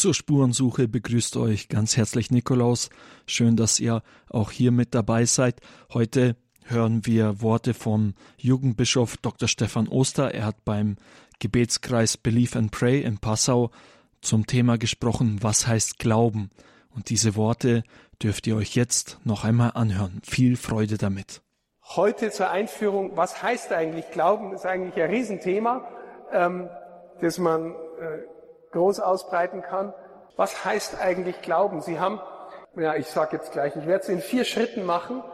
Zur Spurensuche begrüßt euch ganz herzlich Nikolaus. Schön, dass ihr auch hier mit dabei seid. Heute hören wir Worte vom Jugendbischof Dr. Stefan Oster. Er hat beim Gebetskreis Believe and Pray in Passau zum Thema gesprochen, was heißt Glauben? Und diese Worte dürft ihr euch jetzt noch einmal anhören. Viel Freude damit. Heute zur Einführung, was heißt eigentlich Glauben? Das ist eigentlich ein Riesenthema, das man groß ausbreiten kann. Was heißt eigentlich Glauben? Sie haben, ich sage jetzt gleich, ich werde es in 4 Schritten machen.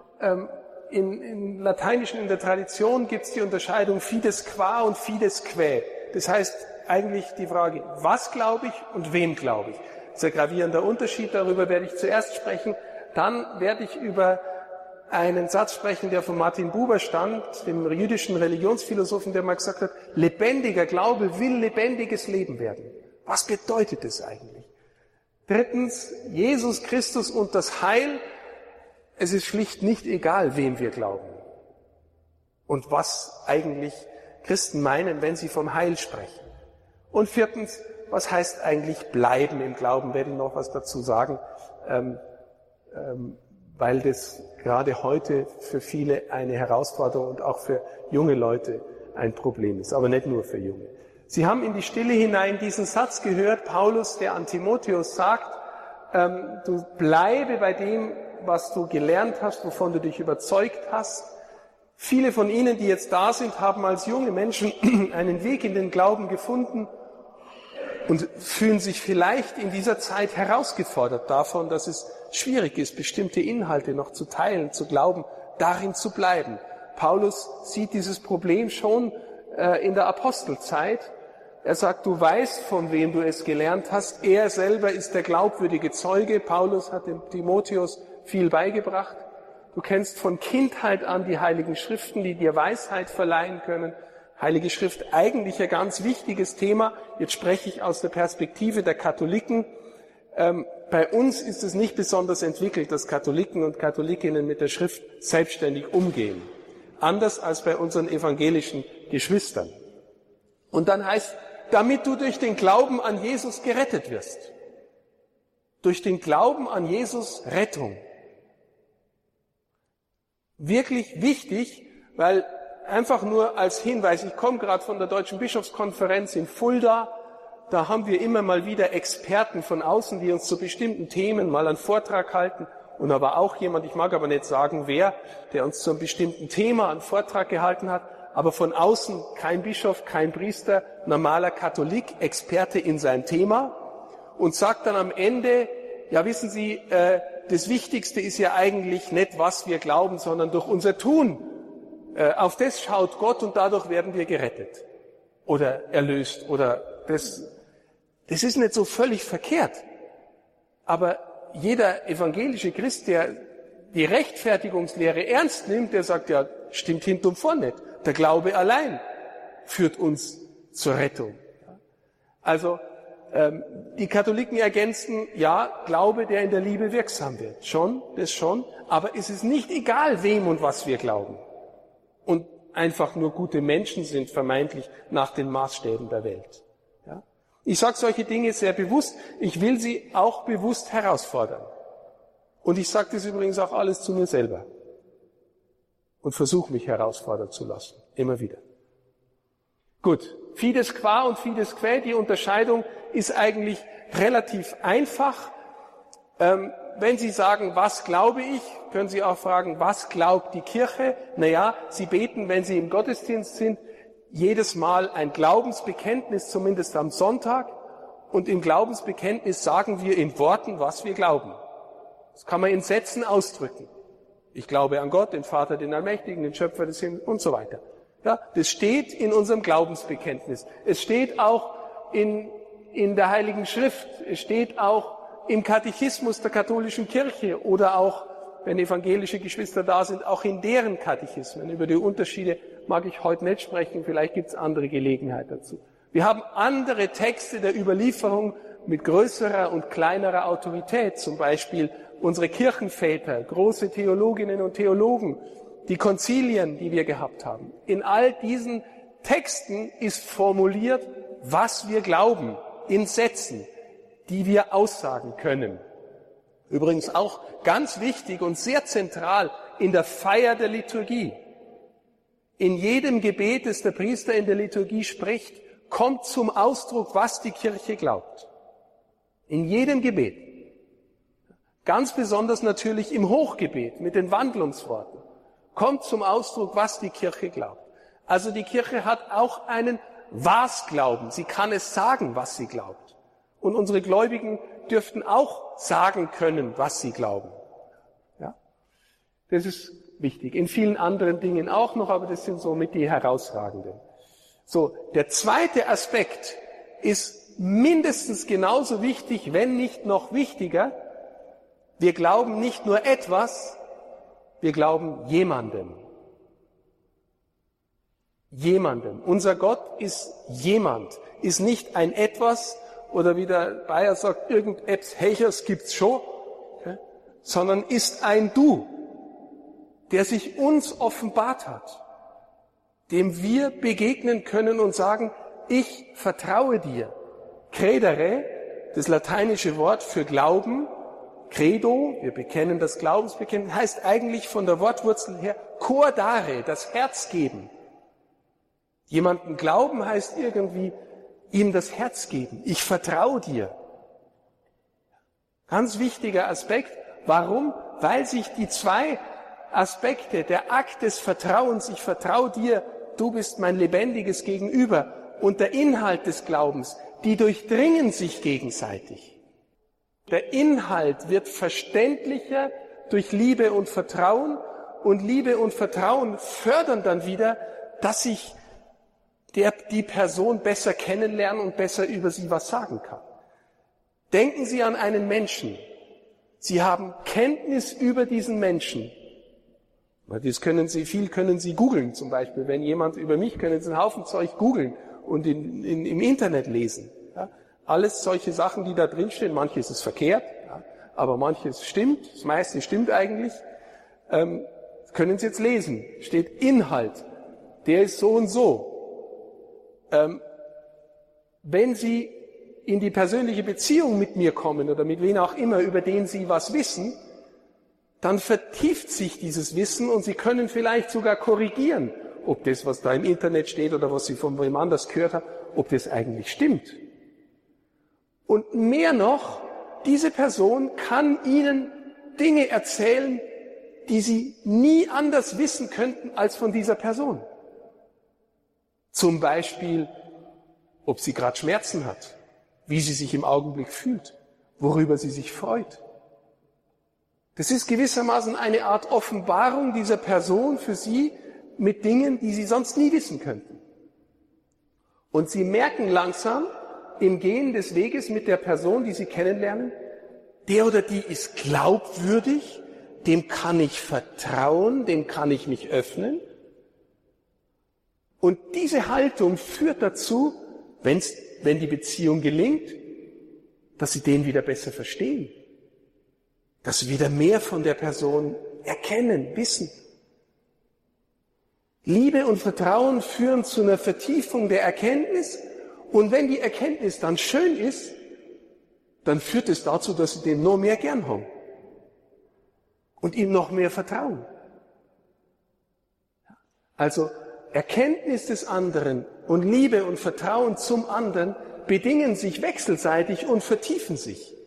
In Lateinischen, in der Tradition gibt es die Unterscheidung fides qua und fides quae. Das heißt eigentlich die Frage, was glaube ich und wem glaube ich? Das ist ein gravierender Unterschied, darüber werde ich zuerst sprechen. Dann werde ich über einen Satz sprechen, der von Martin Buber stammt, dem jüdischen Religionsphilosophen, der mal gesagt hat, lebendiger Glaube will lebendiges Leben werden. Was bedeutet das eigentlich? Drittens, Jesus Christus und das Heil. Es ist schlicht nicht egal, wem wir glauben. Und was eigentlich Christen meinen, wenn sie vom Heil sprechen. Und viertens, was heißt eigentlich bleiben im Glauben? Werde ich noch was dazu sagen, weil das gerade heute für viele eine Herausforderung und auch für junge Leute ein Problem ist, aber nicht nur für Junge. Sie haben in die Stille hinein diesen Satz gehört, Paulus, der an Timotheus sagt, du bleibe bei dem, was du gelernt hast, wovon du dich überzeugt hast. Viele von Ihnen, die jetzt da sind, haben als junge Menschen einen Weg in den Glauben gefunden und fühlen sich vielleicht in dieser Zeit herausgefordert davon, dass es schwierig ist, bestimmte Inhalte noch zu teilen, zu glauben, darin zu bleiben. Paulus sieht dieses Problem schon in der Apostelzeit. Er sagt, du weißt, von wem du es gelernt hast. Er selber ist der glaubwürdige Zeuge. Paulus hat dem Timotheus viel beigebracht. Du kennst von Kindheit an die Heiligen Schriften, die dir Weisheit verleihen können. Heilige Schrift, eigentlich ein ganz wichtiges Thema. Jetzt spreche ich aus der Perspektive der Katholiken. Bei uns ist es nicht besonders entwickelt, dass Katholiken und Katholikinnen mit der Schrift selbstständig umgehen. Anders als bei unseren evangelischen Geschwistern. Und dann heißt, damit du durch den Glauben an Jesus gerettet wirst. Durch den Glauben an Jesus Rettung. Wirklich wichtig, weil einfach nur als Hinweis, ich komme gerade von der Deutschen Bischofskonferenz in Fulda, da haben wir immer mal wieder Experten von außen, die uns zu bestimmten Themen mal einen Vortrag halten und aber auch jemand, ich mag aber nicht sagen wer, der uns zu einem bestimmten Thema einen Vortrag gehalten hat, aber von außen kein Bischof, kein Priester, normaler Katholik, Experte in sein Thema und sagt dann am Ende, ja wissen Sie, das Wichtigste ist ja eigentlich nicht, was wir glauben, sondern durch unser Tun. Auf das schaut Gott und dadurch werden wir gerettet oder erlöst oder das ist nicht so völlig verkehrt. Aber jeder evangelische Christ, der die Rechtfertigungslehre ernst nimmt, der sagt, ja, stimmt hinten und vorne nicht. Der Glaube allein führt uns zur Rettung. Also die Katholiken ergänzen, ja, Glaube, der in der Liebe wirksam wird. Schon, das schon. Aber es ist nicht egal, wem und was wir glauben. Und einfach nur gute Menschen sind vermeintlich nach den Maßstäben der Welt. Ja? Ich sage solche Dinge sehr bewusst. Ich will sie auch bewusst herausfordern. Und ich sage das übrigens auch alles zu mir selber. Und versuche mich herausfordern zu lassen. Immer wieder. Gut. Fides qua und fides quae, die Unterscheidung ist eigentlich relativ einfach. Wenn Sie sagen, was glaube ich, können Sie auch fragen, was glaubt die Kirche? Naja, Sie beten, wenn Sie im Gottesdienst sind, jedes Mal ein Glaubensbekenntnis, zumindest am Sonntag. Und im Glaubensbekenntnis sagen wir in Worten, was wir glauben. Das kann man in Sätzen ausdrücken. Ich glaube an Gott, den Vater, den Allmächtigen, den Schöpfer des Himmels und so weiter. Ja, das steht in unserem Glaubensbekenntnis. Es steht auch in der Heiligen Schrift. Es steht auch im Katechismus der katholischen Kirche oder auch, wenn evangelische Geschwister da sind, auch in deren Katechismen. Über die Unterschiede mag ich heute nicht sprechen, vielleicht gibt es andere Gelegenheit dazu. Wir haben andere Texte der Überlieferung mit größerer und kleinerer Autorität, zum Beispiel unsere Kirchenväter, große Theologinnen und Theologen, die Konzilien, die wir gehabt haben. In all diesen Texten ist formuliert, was wir glauben, in Sätzen. die wir aussagen können. Übrigens auch ganz wichtig und sehr zentral in der Feier der Liturgie. In jedem Gebet, das der Priester in der Liturgie spricht, kommt zum Ausdruck, was die Kirche glaubt. In jedem Gebet. Ganz besonders natürlich im Hochgebet mit den Wandlungsworten kommt zum Ausdruck, was die Kirche glaubt. Also die Kirche hat auch einen Was-Glauben. Sie kann es sagen, was sie glaubt. Und unsere Gläubigen dürften auch sagen können, was sie glauben. Ja? Das ist wichtig. In vielen anderen Dingen auch noch, aber das sind somit die herausragenden. So, der zweite Aspekt ist mindestens genauso wichtig, wenn nicht noch wichtiger. Wir glauben nicht nur etwas, wir glauben jemandem. Jemandem. Unser Gott ist jemand, ist nicht ein Etwas oder wie der Bayer sagt, irgendetwas Hechers gibt's schon, sondern ist ein Du, der sich uns offenbart hat, dem wir begegnen können und sagen, ich vertraue dir. Credere, das lateinische Wort für Glauben, Credo, wir bekennen das Glaubensbekennen, heißt eigentlich von der Wortwurzel her cordare, das Herz geben. Jemanden glauben heißt irgendwie ihm das Herz geben. Ich vertraue dir. Ganz wichtiger Aspekt. Warum? Weil sich die zwei Aspekte, der Akt des Vertrauens, ich vertraue dir, du bist mein lebendiges Gegenüber, und der Inhalt des Glaubens, die durchdringen sich gegenseitig. Der Inhalt wird verständlicher durch Liebe und Vertrauen, und Liebe und Vertrauen fördern dann wieder, dass ich die Person besser kennenlernen und besser über sie was sagen kann. Denken Sie an einen Menschen. Sie haben Kenntnis über diesen Menschen. Viel können Sie googeln zum Beispiel. Wenn jemand über mich, können Sie einen Haufen Zeug googeln und im Internet lesen. Ja? Alles solche Sachen, die da drin stehen. Manches ist verkehrt, ja? Aber manches stimmt. Das meiste stimmt eigentlich. Können Sie jetzt lesen. Steht Inhalt. Der ist so und so. Wenn Sie in die persönliche Beziehung mit mir kommen oder mit wen auch immer, über den Sie was wissen, dann vertieft sich dieses Wissen und Sie können vielleicht sogar korrigieren, ob das, was da im Internet steht oder was Sie von wem anders gehört haben, ob das eigentlich stimmt. Und mehr noch, diese Person kann Ihnen Dinge erzählen, die Sie nie anders wissen könnten als von dieser Person. Zum Beispiel, ob sie gerade Schmerzen hat, wie sie sich im Augenblick fühlt, worüber sie sich freut. Das ist gewissermaßen eine Art Offenbarung dieser Person für Sie mit Dingen, die Sie sonst nie wissen könnten. Und Sie merken langsam im Gehen des Weges mit der Person, die Sie kennenlernen, der oder die ist glaubwürdig, dem kann ich vertrauen, dem kann ich mich öffnen. Und diese Haltung führt dazu, wenn die Beziehung gelingt, dass Sie den wieder besser verstehen. Dass Sie wieder mehr von der Person erkennen, wissen. Liebe und Vertrauen führen zu einer Vertiefung der Erkenntnis. Und wenn die Erkenntnis dann schön ist, dann führt es dazu, dass Sie den noch mehr gern haben. Und ihm noch mehr vertrauen. Also, Erkenntnis des anderen und Liebe und Vertrauen zum anderen bedingen sich wechselseitig und vertiefen sich.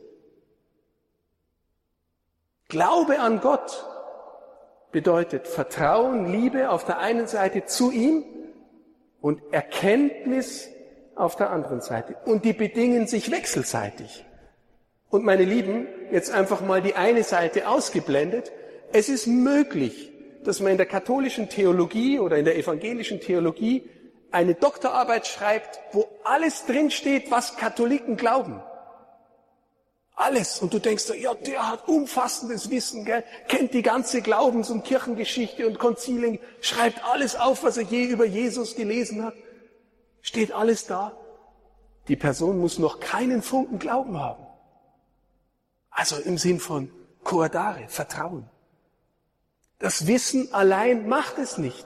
Glaube an Gott bedeutet Vertrauen, Liebe auf der einen Seite zu ihm und Erkenntnis auf der anderen Seite. Und die bedingen sich wechselseitig. Und meine Lieben, jetzt einfach mal die eine Seite ausgeblendet. Es ist möglich, dass man in der katholischen Theologie oder in der evangelischen Theologie eine Doktorarbeit schreibt, wo alles drinsteht, was Katholiken glauben. Alles. Und du denkst, ja, der hat umfassendes Wissen, gell? Kennt die ganze Glaubens- und Kirchengeschichte und Konzilien, schreibt alles auf, was er je über Jesus gelesen hat. Steht alles da. Die Person muss noch keinen Funken Glauben haben. Also im Sinn von cordare, Vertrauen. Das Wissen allein macht es nicht.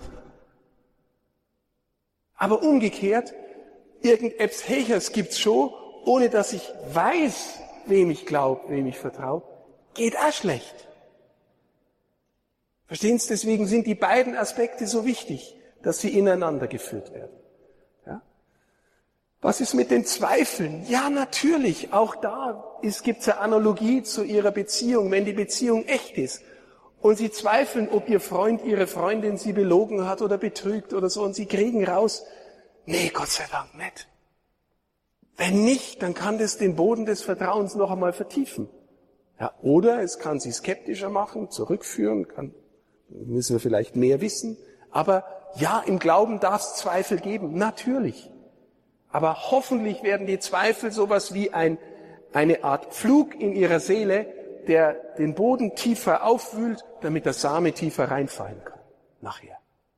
Aber umgekehrt, irgendetwas Hechers gibt's schon, ohne dass ich weiß, wem ich glaube, wem ich vertraue, geht auch schlecht. Verstehen Sie, deswegen sind die beiden Aspekte so wichtig, dass sie ineinander geführt werden. Ja? Was ist mit den Zweifeln? Ja, natürlich, auch da gibt es eine Analogie zu Ihrer Beziehung. Wenn die Beziehung echt ist und Sie zweifeln, ob Ihr Freund, Ihre Freundin Sie belogen hat oder betrügt oder so und Sie kriegen raus, nee, Gott sei Dank nicht. Wenn nicht, dann kann das den Boden des Vertrauens noch einmal vertiefen. Ja, oder es kann Sie skeptischer machen, zurückführen, müssen wir vielleicht mehr wissen. Aber ja, im Glauben darf es Zweifel geben, natürlich. Aber hoffentlich werden die Zweifel sowas wie eine Art Flug in Ihrer Seele, der den Boden tiefer aufwühlt, damit der Same tiefer reinfallen kann, nachher.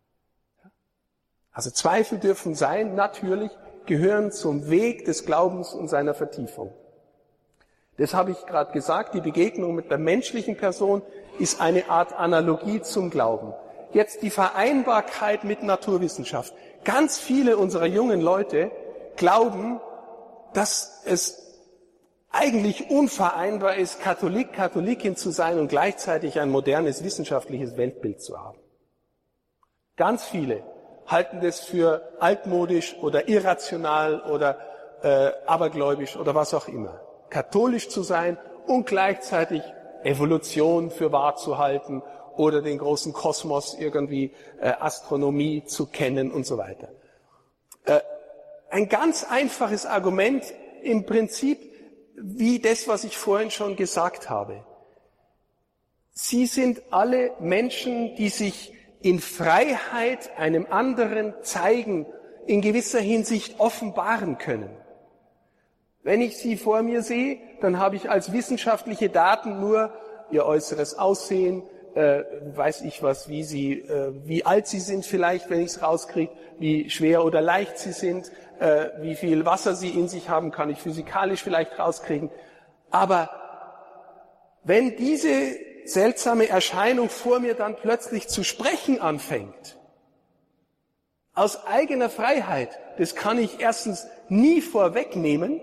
Also Zweifel dürfen sein, natürlich, gehören zum Weg des Glaubens und seiner Vertiefung. Das habe ich gerade gesagt, die Begegnung mit der menschlichen Person ist eine Art Analogie zum Glauben. Jetzt die Vereinbarkeit mit Naturwissenschaft. Ganz viele unserer jungen Leute glauben, dass es eigentlich unvereinbar ist, Katholik, Katholikin zu sein und gleichzeitig ein modernes wissenschaftliches Weltbild zu haben. Ganz viele halten das für altmodisch oder irrational oder abergläubisch oder was auch immer. Katholisch zu sein und gleichzeitig Evolution für wahr zu halten oder den großen Kosmos irgendwie Astronomie zu kennen und so weiter. Ein ganz einfaches Argument im Prinzip wie das, was ich vorhin schon gesagt habe. Sie sind alle Menschen, die sich in Freiheit einem anderen zeigen, in gewisser Hinsicht offenbaren können. Wenn ich Sie vor mir sehe, dann habe ich als wissenschaftliche Daten nur Ihr äußeres Aussehen, weiß ich was, wie alt Sie sind vielleicht, wenn ich es rauskriege, wie schwer oder leicht Sie sind, wie viel Wasser Sie in sich haben, kann ich physikalisch vielleicht rauskriegen. Aber wenn diese seltsame Erscheinung vor mir dann plötzlich zu sprechen anfängt, aus eigener Freiheit, das kann ich erstens nie vorwegnehmen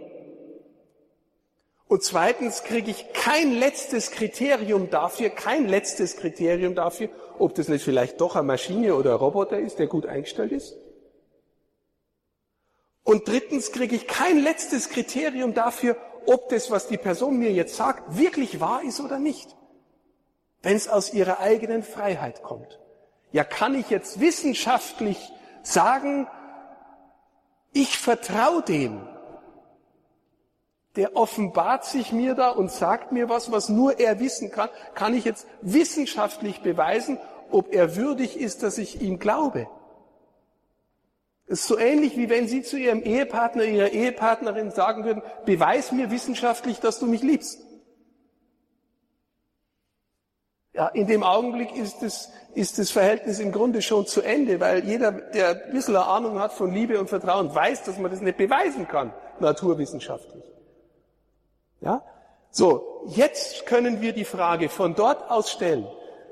und zweitens kriege ich kein letztes Kriterium dafür, ob das nicht vielleicht doch eine Maschine oder ein Roboter ist, der gut eingestellt ist. Und drittens kriege ich kein letztes Kriterium dafür, ob das, was die Person mir jetzt sagt, wirklich wahr ist oder nicht. Wenn es aus ihrer eigenen Freiheit kommt. Ja, kann ich jetzt wissenschaftlich sagen, ich vertraue dem, der offenbart sich mir da und sagt mir was nur er wissen kann, kann ich jetzt wissenschaftlich beweisen, ob er würdig ist, dass ich ihm glaube. Es ist so ähnlich, wie wenn Sie zu Ihrem Ehepartner, Ihrer Ehepartnerin sagen würden, beweis mir wissenschaftlich, dass du mich liebst. Ja, in dem Augenblick ist das Verhältnis im Grunde schon zu Ende, weil jeder, der ein bisschen eine Ahnung hat von Liebe und Vertrauen, weiß, dass man das nicht beweisen kann, naturwissenschaftlich. Ja? So, jetzt können wir die Frage von dort aus stellen.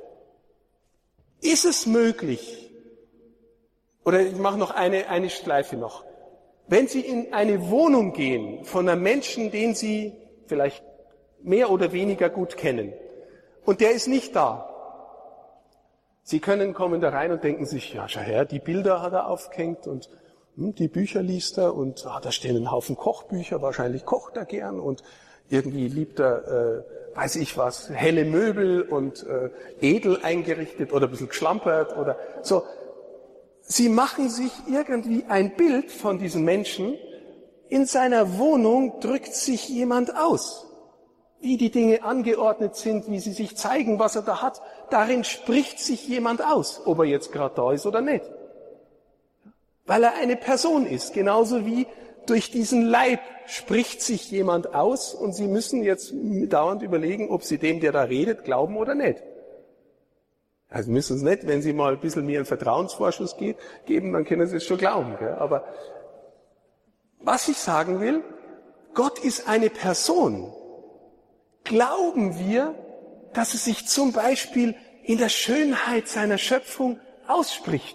Ist es möglich, oder ich mache noch eine Schleife noch, wenn Sie in eine Wohnung gehen von einem Menschen, den Sie vielleicht mehr oder weniger gut kennen, und der ist nicht da. Sie kommen da rein und denken sich, ja, schau her, die Bilder hat er aufgehängt und die Bücher liest er und da stehen ein Haufen Kochbücher, wahrscheinlich kocht er gern und irgendwie liebt er, weiß ich was, helle Möbel und edel eingerichtet oder ein bisschen geschlampert oder so. Sie machen sich irgendwie ein Bild von diesem Menschen. In seiner Wohnung drückt sich jemand aus. Wie die Dinge angeordnet sind, wie sie sich zeigen, was er da hat, darin spricht sich jemand aus, ob er jetzt gerade da ist oder nicht. Weil er eine Person ist, genauso wie durch diesen Leib spricht sich jemand aus und Sie müssen jetzt dauernd überlegen, ob Sie dem, der da redet, glauben oder nicht. Also müssen Sie nicht, wenn Sie mal ein bisschen mir einen Vertrauensvorschuss geben, dann können Sie es schon glauben. Gell? Aber was ich sagen will, Gott ist eine Person. Glauben wir, dass es sich zum Beispiel in der Schönheit seiner Schöpfung ausspricht?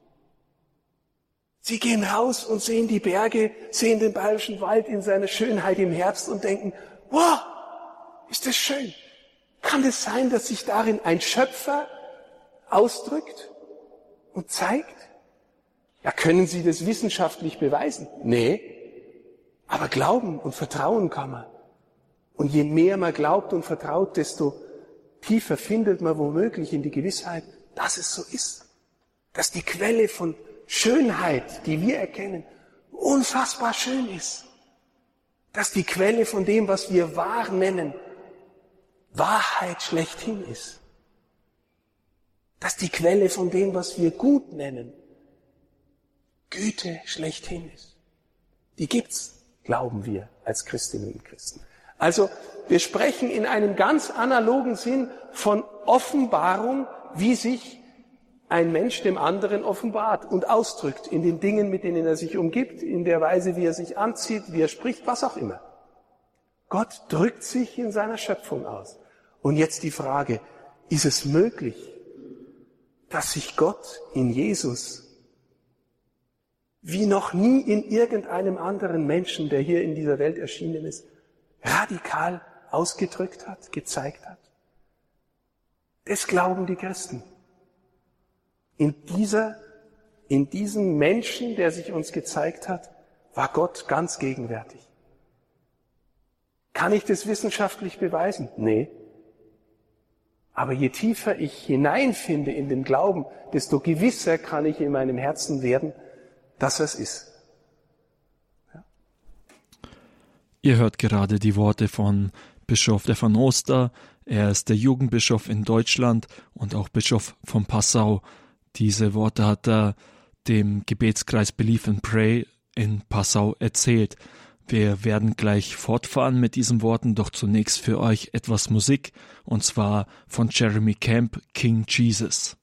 Sie gehen raus und sehen die Berge, sehen den Bayerischen Wald in seiner Schönheit im Herbst und denken, Wow, ist das schön. Kann es sein, dass sich darin ein Schöpfer ausdrückt und zeigt? Ja, können Sie das wissenschaftlich beweisen? Nee. Aber glauben und vertrauen kann man. Und je mehr man glaubt und vertraut, desto tiefer findet man womöglich in die Gewissheit, dass es so ist. Dass die Quelle von Schönheit, die wir erkennen, unfassbar schön ist. Dass die Quelle von dem, was wir wahr nennen, Wahrheit schlechthin ist. Dass die Quelle von dem, was wir gut nennen, Güte schlechthin ist. Die gibt's, glauben wir als Christinnen und Christen. Also, wir sprechen in einem ganz analogen Sinn von Offenbarung, wie sich ein Mensch dem anderen offenbart und ausdrückt in den Dingen, mit denen er sich umgibt, in der Weise, wie er sich anzieht, wie er spricht, was auch immer. Gott drückt sich in seiner Schöpfung aus. Und jetzt die Frage, ist es möglich, dass sich Gott in Jesus wie noch nie in irgendeinem anderen Menschen, der hier in dieser Welt erschienen ist, radikal ausgedrückt hat, gezeigt hat? Das glauben die Christen. In diesem Menschen, der sich uns gezeigt hat, war Gott ganz gegenwärtig. Kann ich das wissenschaftlich beweisen? Nee. Aber je tiefer ich hineinfinde in den Glauben, desto gewisser kann ich in meinem Herzen werden, dass es ist. Ja. Ihr hört gerade die Worte von Bischof Stefan Oster. Er ist der Jugendbischof in Deutschland und auch Bischof von Passau. Diese Worte hat er dem Gebetskreis Believe and Pray in Passau erzählt. Wir werden gleich fortfahren mit diesen Worten, doch zunächst für euch etwas Musik, und zwar von Jeremy Camp, King Jesus.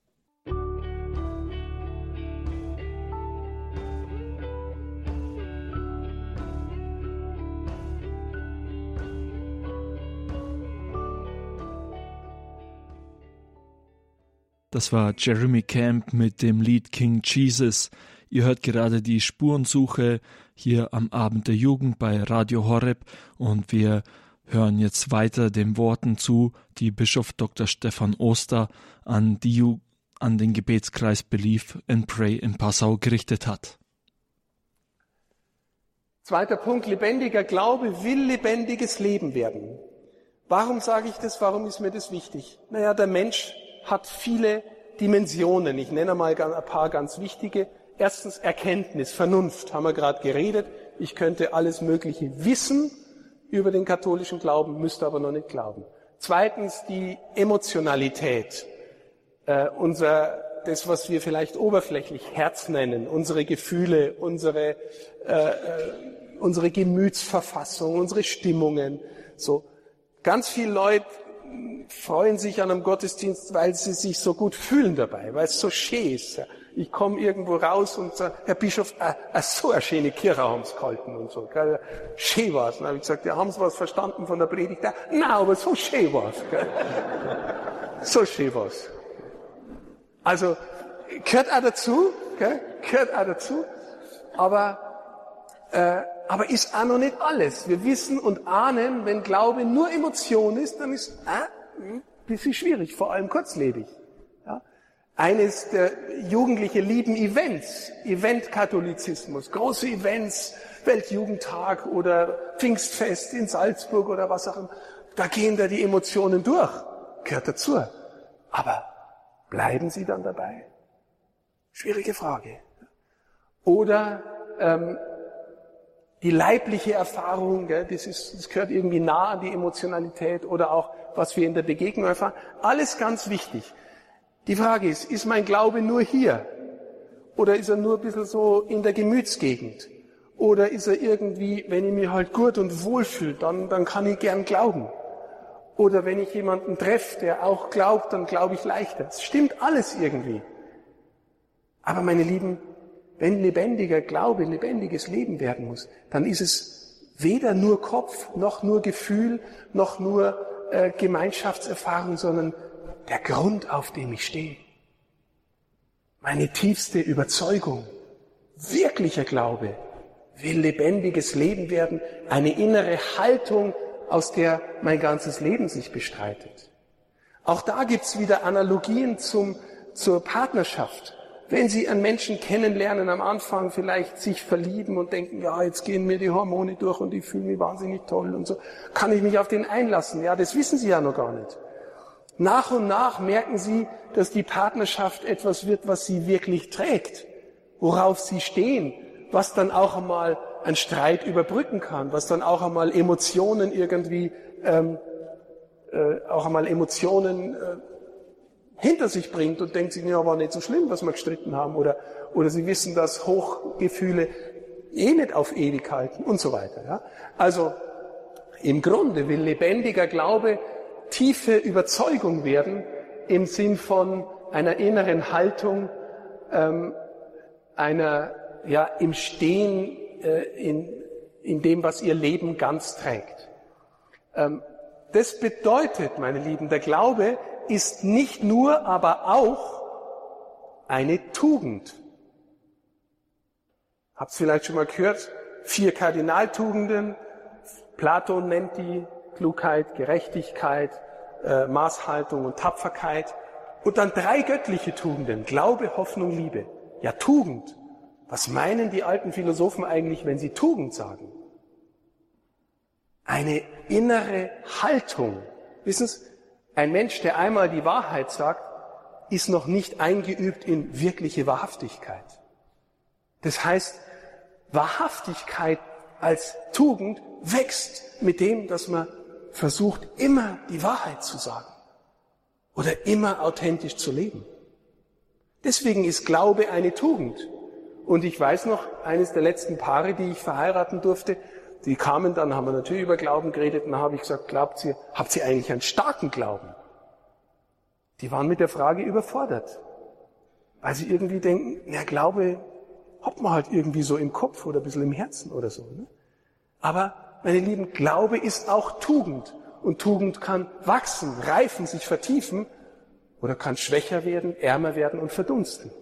Das war Jeremy Camp mit dem Lied King Jesus. Ihr hört gerade die Spurensuche hier am Abend der Jugend bei Radio Horeb und wir hören jetzt weiter den Worten zu, die Bischof Dr. Stefan Oster an den Gebetskreis Believe and Pray in Passau gerichtet hat. Zweiter Punkt, lebendiger Glaube will lebendiges Leben werden. Warum sage ich das? Warum ist mir das wichtig? Naja, der Mensch hat viele Dimensionen. Ich nenne mal ein paar ganz wichtige. Erstens Erkenntnis, Vernunft, haben wir gerade geredet. Ich könnte alles Mögliche wissen über den katholischen Glauben, müsste aber noch nicht glauben. Zweitens die Emotionalität, das, was wir vielleicht oberflächlich Herz nennen, unsere Gefühle, unsere Gemütsverfassung, unsere Stimmungen. So ganz viele Leute freuen sich an einem Gottesdienst, weil sie sich so gut fühlen dabei, weil es so schön ist. Ich komme irgendwo raus und sage, Herr Bischof, so eine schöne Kirche haben Sie gehalten und so. Gell? Schön war's. Dann habe ich gesagt, ja, haben Sie was verstanden von der Predigt? Ja, nein, aber so schön war's. Gell? So schön war's. Also, gehört auch dazu, gell? Gehört auch dazu. Aber ist auch noch nicht alles. Wir wissen und ahnen, wenn Glaube nur Emotion ist, dann ist ein bisschen schwierig, vor allem kurzlebig. Ja? Eines der Jugendliche lieben Events, Event-Katholizismus, große Events, Weltjugendtag oder Pfingstfest in Salzburg oder was auch immer. Da gehen da die Emotionen durch, gehört dazu. Aber bleiben sie dann dabei? Schwierige Frage. Oder die leibliche Erfahrung, gell, das gehört irgendwie nah an die Emotionalität oder auch, was wir in der Begegnung erfahren. Alles ganz wichtig. Die Frage ist mein Glaube nur hier? Oder ist er nur ein bisschen so in der Gemütsgegend? Oder ist er irgendwie, wenn ich mich halt gut und wohl fühle, dann kann ich gern glauben? Oder wenn ich jemanden treffe, der auch glaubt, dann glaube ich leichter. Es stimmt alles irgendwie. Aber meine Lieben, wenn lebendiger Glaube, lebendiges Leben werden muss, dann ist es weder nur Kopf, noch nur Gefühl, noch nur Gemeinschaftserfahrung, sondern der Grund, auf dem ich stehe. Meine tiefste Überzeugung, wirklicher Glaube will lebendiges Leben werden, eine innere Haltung aus der mein ganzes Leben sich bestreitet. Auch da gibt's wieder Analogien zur Partnerschaft. Wenn Sie einen Menschen kennenlernen, am Anfang vielleicht sich verlieben und denken, ja, jetzt gehen mir die Hormone durch und ich fühle mich wahnsinnig toll und so, kann ich mich auf den einlassen? Ja, das wissen Sie ja noch gar nicht. Nach und nach merken Sie, dass die Partnerschaft etwas wird, was Sie wirklich trägt, worauf Sie stehen, was dann auch einmal einen Streit überbrücken kann, was dann auch einmal Emotionen irgendwie, hinter sich bringt und denkt sich, ja, war nicht so schlimm, was wir gestritten haben, oder Sie wissen, dass Hochgefühle nicht auf ewig halten und so weiter. Ja? Also im Grunde will lebendiger Glaube tiefe Überzeugung werden im Sinn von einer inneren Haltung, im Stehen in dem, was ihr Leben ganz trägt. Das bedeutet, meine Lieben, der Glaube ist nicht nur, aber auch eine Tugend. Habt ihr vielleicht schon mal gehört? 4 Kardinaltugenden. Platon nennt die Klugheit, Gerechtigkeit, Maßhaltung und Tapferkeit. Und dann 3 göttliche Tugenden. Glaube, Hoffnung, Liebe. Ja, Tugend. Was meinen die alten Philosophen eigentlich, wenn sie Tugend sagen? Eine innere Haltung. Wissen Sie, ein Mensch, der einmal die Wahrheit sagt, ist noch nicht eingeübt in wirkliche Wahrhaftigkeit. Das heißt, Wahrhaftigkeit als Tugend wächst mit dem, dass man versucht, immer die Wahrheit zu sagen oder immer authentisch zu leben. Deswegen ist Glaube eine Tugend. Und ich weiß noch, eines der letzten Paare, die ich verheiraten durfte, die kamen dann, haben wir natürlich über Glauben geredet, und dann habe ich gesagt, habt ihr eigentlich einen starken Glauben? Die waren mit der Frage überfordert, weil sie irgendwie denken, na, Glaube hat man halt irgendwie so im Kopf oder ein bisschen im Herzen oder so. Ne? Aber, meine Lieben, Glaube ist auch Tugend. Und Tugend kann wachsen, reifen, sich vertiefen oder kann schwächer werden, ärmer werden und verdunsten.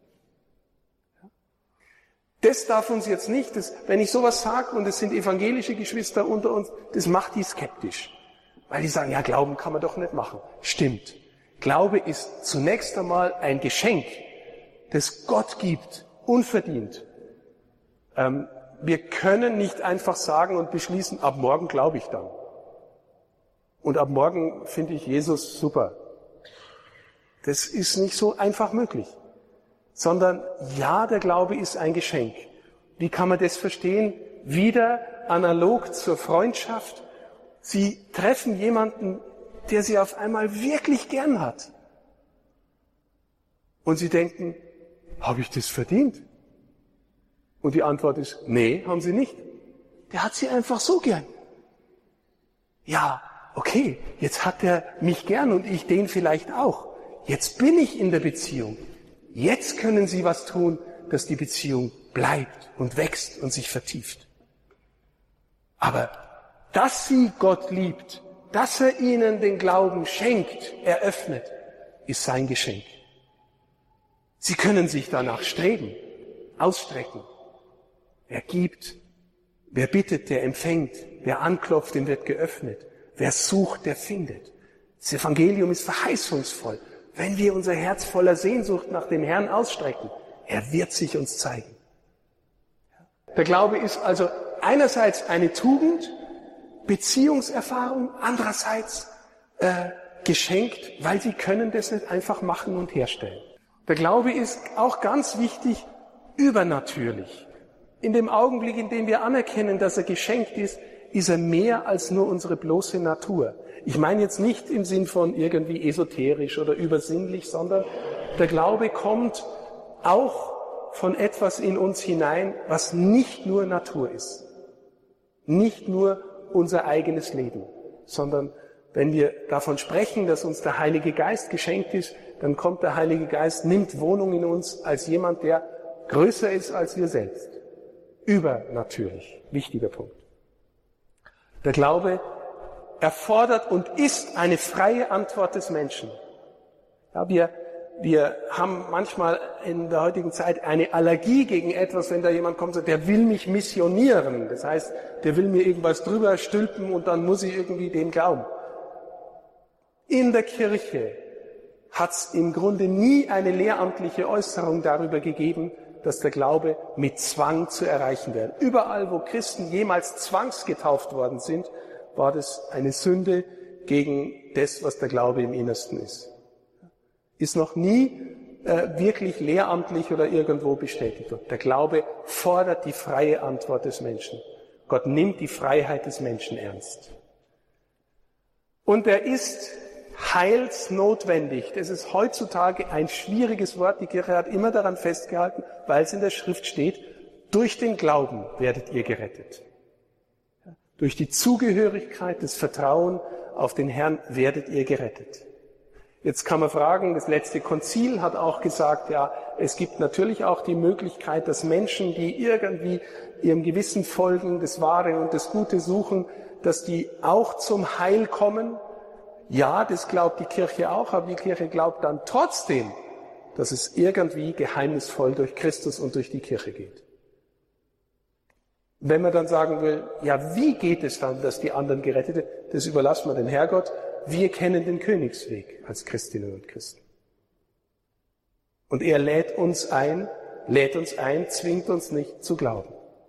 Das darf uns jetzt nicht, wenn ich sowas sage, und es sind evangelische Geschwister unter uns, das macht die skeptisch. Weil die sagen, ja, Glauben kann man doch nicht machen. Stimmt. Glaube ist zunächst einmal ein Geschenk, das Gott gibt, unverdient. Wir können nicht einfach sagen und beschließen, ab morgen glaube ich dann. Und ab morgen finde ich Jesus super. Das ist nicht so einfach möglich. Sondern ja, der Glaube ist ein Geschenk. Wie kann man das verstehen? Wieder analog zur Freundschaft. Sie treffen jemanden, der sie auf einmal wirklich gern hat. Und sie denken, habe ich das verdient? Und die Antwort ist, nee, haben sie nicht. Der hat sie einfach so gern. Ja, okay, jetzt hat er mich gern und ich den vielleicht auch. Jetzt bin ich in der Beziehung. Jetzt können Sie was tun, dass die Beziehung bleibt und wächst und sich vertieft. Aber dass Sie Gott liebt, dass er Ihnen den Glauben schenkt, eröffnet, ist sein Geschenk. Sie können sich danach streben, ausstrecken. Wer gibt, wer bittet, der empfängt. Wer anklopft, dem wird geöffnet. Wer sucht, der findet. Das Evangelium ist verheißungsvoll. Wenn wir unser Herz voller Sehnsucht nach dem Herrn ausstrecken, er wird sich uns zeigen. Der Glaube ist also einerseits eine Tugend, Beziehungserfahrung, andererseits geschenkt, weil sie können das nicht einfach machen und herstellen. Der Glaube ist auch ganz wichtig, übernatürlich. In dem Augenblick, in dem wir anerkennen, dass er geschenkt ist, ist er mehr als nur unsere bloße Natur. Ich meine jetzt nicht im Sinn von irgendwie esoterisch oder übersinnlich, sondern der Glaube kommt auch von etwas in uns hinein, was nicht nur Natur ist. Nicht nur unser eigenes Leben, sondern wenn wir davon sprechen, dass uns der Heilige Geist geschenkt ist, dann kommt der Heilige Geist, nimmt Wohnung in uns als jemand, der größer ist als wir selbst. Übernatürlich. Wichtiger Punkt. Der Glaube erfordert und ist eine freie Antwort des Menschen. Ja, wir Wir haben manchmal in der heutigen Zeit eine Allergie gegen etwas, wenn da jemand kommt und sagt, der will mich missionieren. Das heißt, der will mir irgendwas drüber stülpen und dann muss ich irgendwie dem glauben. In der Kirche hat es im Grunde nie eine lehramtliche Äußerung darüber gegeben, dass der Glaube mit Zwang zu erreichen wäre. Überall, wo Christen jemals zwangsgetauft worden sind, war das eine Sünde gegen das, was der Glaube im Innersten ist. Ist noch nie wirklich lehramtlich oder irgendwo bestätigt worden. Der Glaube fordert die freie Antwort des Menschen. Gott nimmt die Freiheit des Menschen ernst. Und er ist heilsnotwendig. Das ist heutzutage ein schwieriges Wort. Die Kirche hat immer daran festgehalten, weil es in der Schrift steht, durch den Glauben werdet ihr gerettet. Durch die Zugehörigkeit, das Vertrauen auf den Herrn werdet ihr gerettet. Jetzt kann man fragen, das letzte Konzil hat auch gesagt, ja, es gibt natürlich auch die Möglichkeit, dass Menschen, die irgendwie ihrem Gewissen folgen, das Wahre und das Gute suchen, dass die auch zum Heil kommen. Ja, das glaubt die Kirche auch, aber die Kirche glaubt dann trotzdem, dass es irgendwie geheimnisvoll durch Christus und durch die Kirche geht. Wenn man dann sagen will, ja, wie geht es dann, dass die anderen gerettet werden, das überlassen wir dem Herrgott. Wir kennen den Königsweg als Christinnen und Christen. Und er lädt uns ein, zwingt uns nicht zu glauben.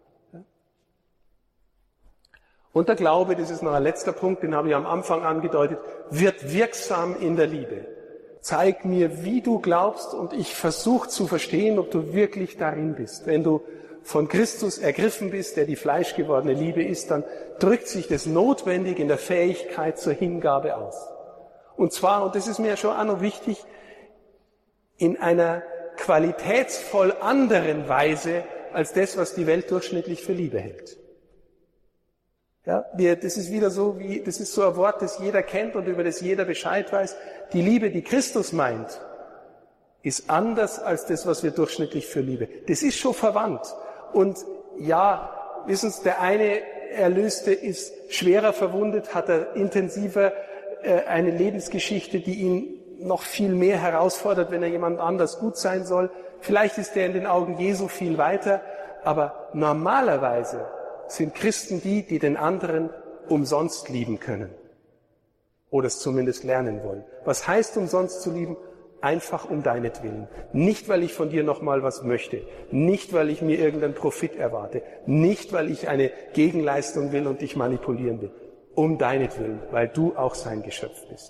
Und der Glaube, das ist noch ein letzter Punkt, den habe ich am Anfang angedeutet, wird wirksam in der Liebe. Zeig mir, wie du glaubst und ich versuche zu verstehen, ob du wirklich darin bist. Wenn du von Christus ergriffen bist, der die fleischgewordene Liebe ist, dann drückt sich das notwendig in der Fähigkeit zur Hingabe aus. Und zwar, und das ist mir schon auch noch wichtig, in einer qualitätsvoll anderen Weise als das, was die Welt durchschnittlich für Liebe hält. Ja, das ist wieder so das ist so ein Wort, das jeder kennt und über das jeder Bescheid weiß. Die Liebe, die Christus meint, ist anders als das, was wir durchschnittlich für Liebe. Das ist schon verwandt. Und ja, wissen Sie, der eine Erlöste ist schwerer verwundet, hat er intensiver eine Lebensgeschichte, die ihn noch viel mehr herausfordert, wenn er jemand anders gut sein soll. Vielleicht ist er in den Augen Jesu viel weiter, aber normalerweise sind Christen die den anderen umsonst lieben können. Oder es zumindest lernen wollen. Was heißt umsonst zu lieben? Einfach um deinetwillen. Nicht, weil ich von dir nochmal was möchte. Nicht, weil ich mir irgendeinen Profit erwarte. Nicht, weil ich eine Gegenleistung will und dich manipulieren will. Um deinetwillen, weil du auch sein Geschöpf bist.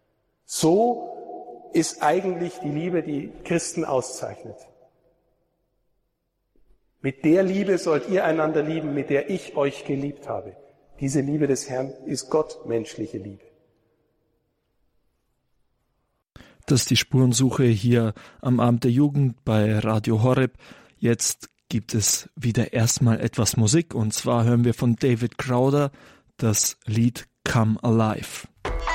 So ist eigentlich die Liebe, die Christen auszeichnet. Mit der Liebe sollt ihr einander lieben, mit der ich euch geliebt habe. Diese Liebe des Herrn ist gottmenschliche Liebe. Das ist die Spurensuche hier am Abend der Jugend bei Radio Horeb. Jetzt gibt es wieder erstmal etwas Musik und zwar hören wir von David Crowder das Lied Come Alive.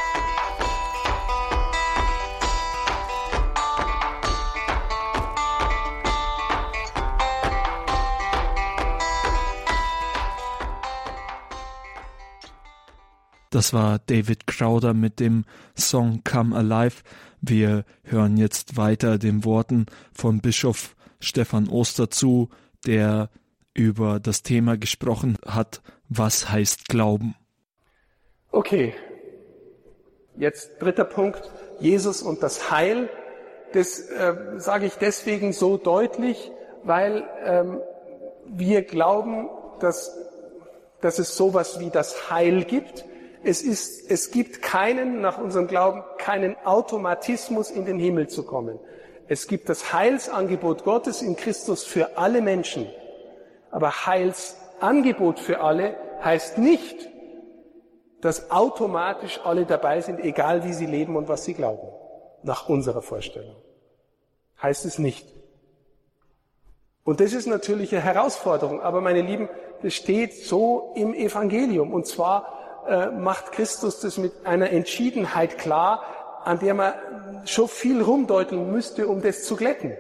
Das war David Crowder mit dem Song Come Alive. Wir hören jetzt weiter den Worten von Bischof Stefan Oster zu, der über das Thema gesprochen hat, was heißt Glauben. Okay, jetzt dritter Punkt, Jesus und das Heil. Das sage ich deswegen so deutlich, weil wir glauben, dass es sowas wie das Heil gibt. Es gibt nach unserem Glauben, keinen Automatismus, in den Himmel zu kommen. Es gibt das Heilsangebot Gottes in Christus für alle Menschen. Aber Heilsangebot für alle heißt nicht, dass automatisch alle dabei sind, egal wie sie leben und was sie glauben. Nach unserer Vorstellung. Heißt es nicht. Und das ist natürlich eine Herausforderung. Aber meine Lieben, das steht so im Evangelium. Und zwar macht Christus das mit einer Entschiedenheit klar, an der man schon viel rumdeuteln müsste, um das zu glätten.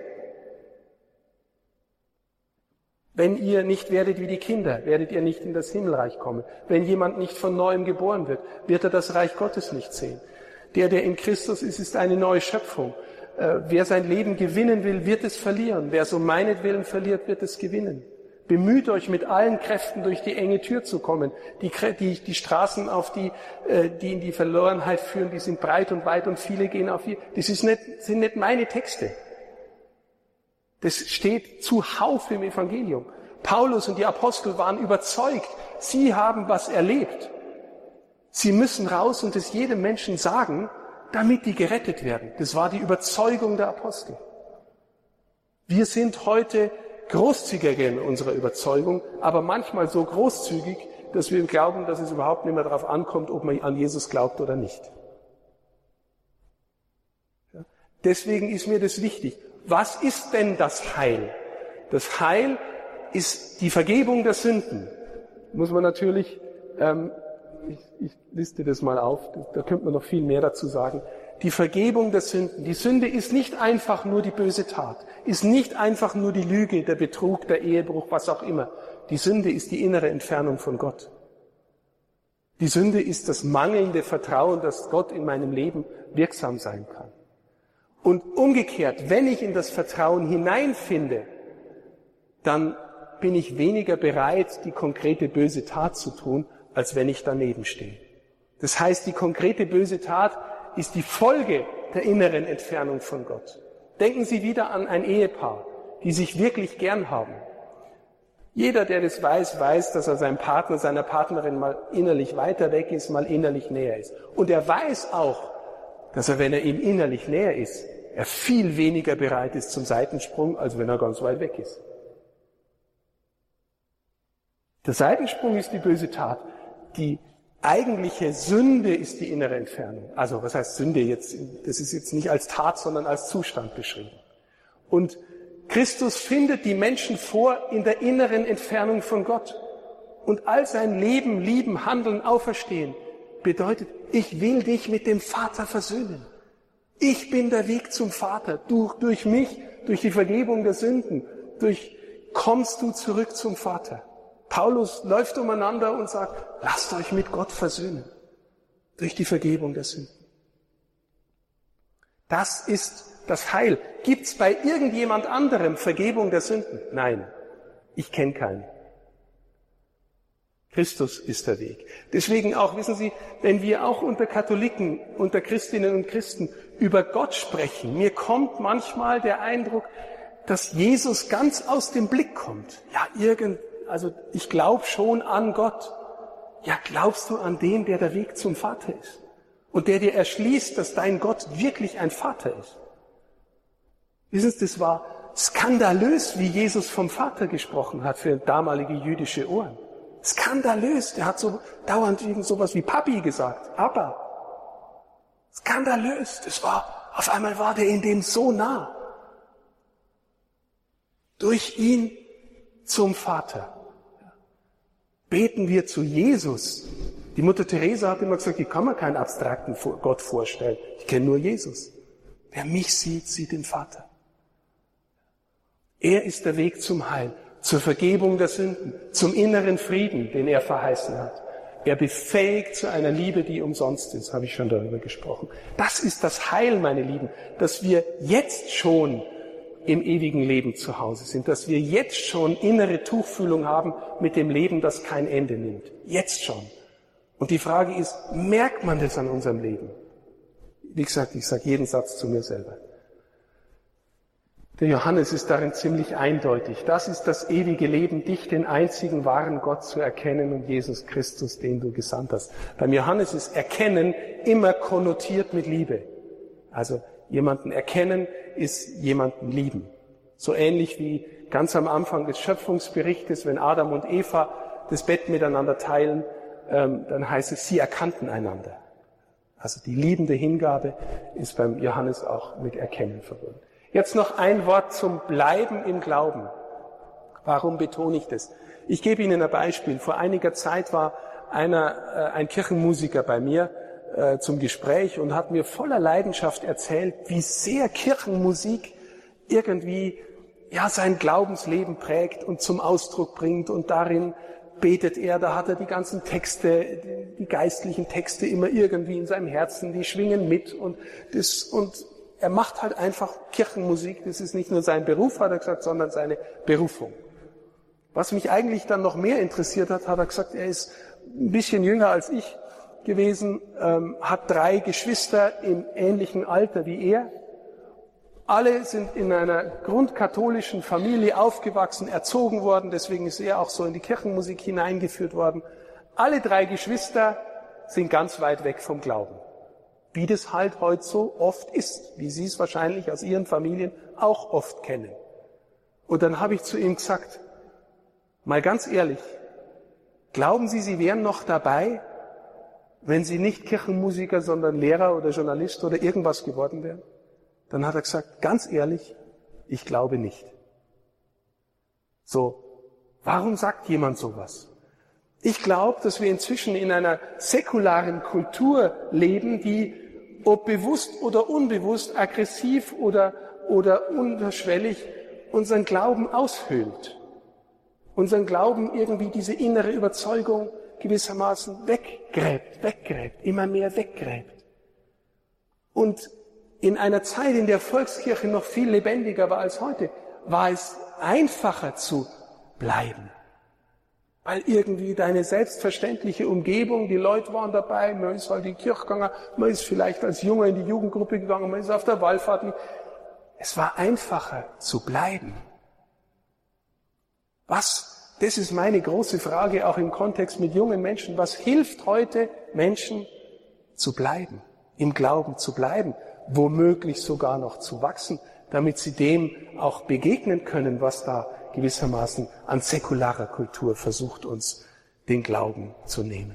Wenn ihr nicht werdet wie die Kinder, werdet ihr nicht in das Himmelreich kommen. Wenn jemand nicht von Neuem geboren wird, wird er das Reich Gottes nicht sehen. Der in Christus ist, ist eine neue Schöpfung. Wer sein Leben gewinnen will, wird es verlieren. Wer so meinetwillen verliert, wird es gewinnen. Bemüht euch mit allen Kräften durch die enge Tür zu kommen. Die Straßen, die in die Verlorenheit führen, die sind breit und weit und viele gehen auf ihr. Das sind nicht meine Texte. Das steht zuhauf im Evangelium. Paulus und die Apostel waren überzeugt. Sie haben was erlebt. Sie müssen raus und es jedem Menschen sagen, damit die gerettet werden. Das war die Überzeugung der Apostel. Wir sind heute großzügiger in unserer Überzeugung, aber manchmal so großzügig, dass wir glauben, dass es überhaupt nicht mehr darauf ankommt, ob man an Jesus glaubt oder nicht. Ja? Deswegen ist mir das wichtig. Was ist denn das Heil? Das Heil ist die Vergebung der Sünden. Muss man natürlich, ich liste das mal auf, da könnte man noch viel mehr dazu sagen. Die Vergebung der Sünden. Die Sünde ist nicht einfach nur die böse Tat, ist nicht einfach nur die Lüge, der Betrug, der Ehebruch, was auch immer. Die Sünde ist die innere Entfernung von Gott. Die Sünde ist das mangelnde Vertrauen, dass Gott in meinem Leben wirksam sein kann. Und umgekehrt, wenn ich in das Vertrauen hineinfinde, dann bin ich weniger bereit, die konkrete böse Tat zu tun, als wenn ich daneben stehe. Das heißt, die konkrete böse Tat ist die Folge der inneren Entfernung von Gott. Denken Sie wieder an ein Ehepaar, die sich wirklich gern haben. Jeder, der das weiß, dass er seinem Partner, seiner Partnerin mal innerlich weiter weg ist, mal innerlich näher ist. Und er weiß auch, dass er, wenn er ihm innerlich näher ist, er viel weniger bereit ist zum Seitensprung, als wenn er ganz weit weg ist. Der Seitensprung ist die böse Tat. Die eigentliche Sünde ist die innere Entfernung. Also, was heißt Sünde jetzt? Das ist jetzt nicht als Tat, sondern als Zustand beschrieben. Und Christus findet die Menschen vor in der inneren Entfernung von Gott. Und all sein Leben, Lieben, Handeln, Auferstehen bedeutet, ich will dich mit dem Vater versöhnen. Ich bin der Weg zum Vater. Durch mich, durch die Vergebung der Sünden, kommst du zurück zum Vater. Paulus läuft umeinander und sagt, lasst euch mit Gott versöhnen. Durch die Vergebung der Sünden. Das ist das Heil. Gibt's bei irgendjemand anderem Vergebung der Sünden? Nein, ich kenne keinen. Christus ist der Weg. Deswegen auch, wissen Sie, wenn wir auch unter Katholiken, unter Christinnen und Christen über Gott sprechen, mir kommt manchmal der Eindruck, dass Jesus ganz aus dem Blick kommt. Ja, also ich glaube schon an Gott. Ja, glaubst du an den, der der Weg zum Vater ist? Und der dir erschließt, dass dein Gott wirklich ein Vater ist? Wissen Sie, das war skandalös, wie Jesus vom Vater gesprochen hat für damalige jüdische Ohren. Skandalös. Der hat so dauernd irgend sowas wie Papi gesagt. Aber skandalös. Auf einmal war der in dem so nah. Durch ihn zum Vater. Beten wir zu Jesus. Die Mutter Teresa hat immer gesagt, ich kann mir keinen abstrakten Gott vorstellen. Ich kenne nur Jesus. Wer mich sieht, sieht den Vater. Er ist der Weg zum Heil, zur Vergebung der Sünden, zum inneren Frieden, den er verheißen hat. Er befähigt zu einer Liebe, die umsonst ist, habe ich schon darüber gesprochen. Das ist das Heil, meine Lieben, dass wir jetzt schon im ewigen Leben zu Hause sind, dass wir jetzt schon innere Tuchfühlung haben mit dem Leben, das kein Ende nimmt. Jetzt schon. Und die Frage ist, merkt man das an unserem Leben? Wie gesagt, ich sage jeden Satz zu mir selber. Der Johannes ist darin ziemlich eindeutig. Das ist das ewige Leben, dich, den einzigen wahren Gott zu erkennen und Jesus Christus, den du gesandt hast. Beim Johannes ist Erkennen immer konnotiert mit Liebe. Also jemanden erkennen ist jemanden lieben. So ähnlich wie ganz am Anfang des Schöpfungsberichtes, wenn Adam und Eva das Bett miteinander teilen, dann heißt es, sie erkannten einander. Also die liebende Hingabe ist beim Johannes auch mit Erkennen verbunden. Jetzt noch ein Wort zum Bleiben im Glauben. Warum betone ich das? Ich gebe Ihnen ein Beispiel. Vor einiger Zeit war ein Kirchenmusiker bei mir zum Gespräch und hat mir voller Leidenschaft erzählt, wie sehr Kirchenmusik irgendwie sein Glaubensleben prägt und zum Ausdruck bringt, und darin betet er, da hat er die ganzen Texte, die geistlichen Texte immer irgendwie in seinem Herzen, die schwingen mit und er macht halt einfach Kirchenmusik. Das ist nicht nur sein Beruf, hat er gesagt, sondern seine Berufung. Was mich eigentlich dann noch mehr interessiert hat, hat er gesagt, er ist ein bisschen jünger als ich gewesen, hat 3 Geschwister im ähnlichen Alter wie er. Alle sind in einer grundkatholischen Familie aufgewachsen, erzogen worden, deswegen ist er auch so in die Kirchenmusik hineingeführt worden. Alle 3 Geschwister sind ganz weit weg vom Glauben. Wie das halt heute so oft ist, wie Sie es wahrscheinlich aus Ihren Familien auch oft kennen. Und dann habe ich zu ihm gesagt, mal ganz ehrlich, glauben Sie, Sie wären noch dabei, wenn Sie nicht Kirchenmusiker, sondern Lehrer oder Journalist oder irgendwas geworden wären? Dann hat er gesagt, ganz ehrlich, ich glaube nicht. So, warum sagt jemand sowas? Ich glaube, dass wir inzwischen in einer säkularen Kultur leben, die, ob bewusst oder unbewusst, aggressiv oder unterschwellig, unseren Glauben aushöhlt. Unseren Glauben irgendwie diese innere Überzeugung gewissermaßen weggräbt, immer mehr weggräbt. Und in einer Zeit, in der Volkskirche noch viel lebendiger war als heute, war es einfacher zu bleiben. Weil irgendwie deine selbstverständliche Umgebung, die Leute waren dabei, man ist halt in die Kirche gegangen, man ist vielleicht als Junger in die Jugendgruppe gegangen, man ist auf der Wallfahrt. Es war einfacher zu bleiben. Was? Das ist meine große Frage, auch im Kontext mit jungen Menschen. Was hilft heute Menschen zu bleiben, im Glauben zu bleiben, womöglich sogar noch zu wachsen, damit sie dem auch begegnen können, was da gewissermaßen an säkularer Kultur versucht, uns den Glauben zu nehmen.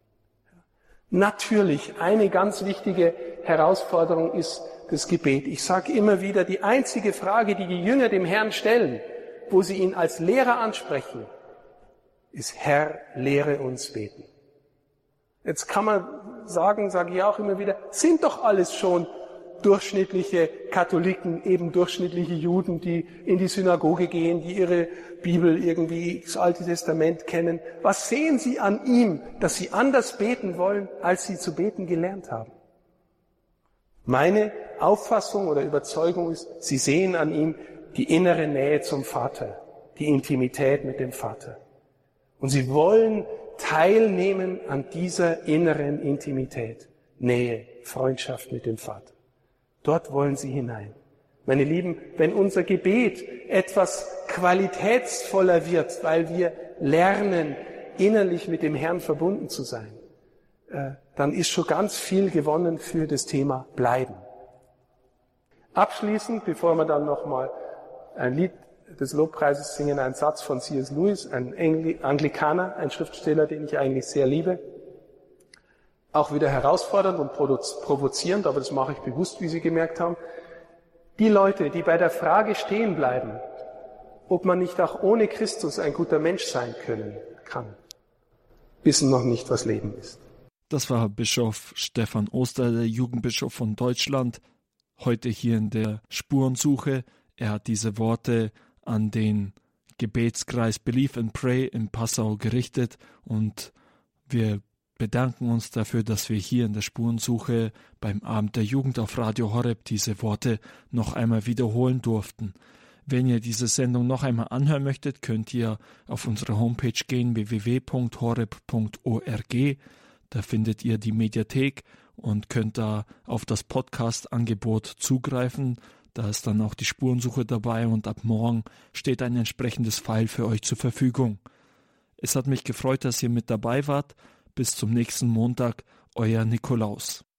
Natürlich, eine ganz wichtige Herausforderung ist das Gebet. Ich sage immer wieder, die einzige Frage, die die Jünger dem Herrn stellen, wo sie ihn als Lehrer ansprechen, ist: Herr, lehre uns beten. Jetzt kann man sagen, sage ich auch immer wieder, sind doch alles schon durchschnittliche Katholiken, eben durchschnittliche Juden, die in die Synagoge gehen, die ihre Bibel irgendwie, das Alte Testament kennen. Was sehen sie an ihm, dass sie anders beten wollen, als sie zu beten gelernt haben? Meine Auffassung oder Überzeugung ist, sie sehen an ihm die innere Nähe zum Vater, die Intimität mit dem Vater. Und sie wollen teilnehmen an dieser inneren Intimität, Nähe, Freundschaft mit dem Vater. Dort wollen sie hinein. Meine Lieben, wenn unser Gebet etwas qualitätsvoller wird, weil wir lernen, innerlich mit dem Herrn verbunden zu sein, dann ist schon ganz viel gewonnen für das Thema Bleiben. Abschließend, bevor wir dann nochmal ein Lied des Lobpreises singen, ein Satz von C.S. Lewis, ein Anglikaner, ein Schriftsteller, den ich eigentlich sehr liebe. Auch wieder herausfordernd und provozierend, aber das mache ich bewusst, wie Sie gemerkt haben. Die Leute, die bei der Frage stehen bleiben, ob man nicht auch ohne Christus ein guter Mensch sein kann, wissen noch nicht, was Leben ist. Das war Bischof Stefan Oster, der Jugendbischof von Deutschland, heute hier in der Spurensuche. Er hat diese Worte an den Gebetskreis Believe and Pray in Passau gerichtet und wir bedanken uns dafür, dass wir hier in der Spurensuche beim Abend der Jugend auf Radio Horeb diese Worte noch einmal wiederholen durften. Wenn ihr diese Sendung noch einmal anhören möchtet, könnt ihr auf unsere Homepage gehen, www.horeb.org. Da findet ihr die Mediathek und könnt da auf das Podcast-Angebot zugreifen. Da ist dann auch die Spurensuche dabei und ab morgen steht ein entsprechendes File für euch zur Verfügung. Es hat mich gefreut, dass ihr mit dabei wart. Bis zum nächsten Montag, euer Nikolaus.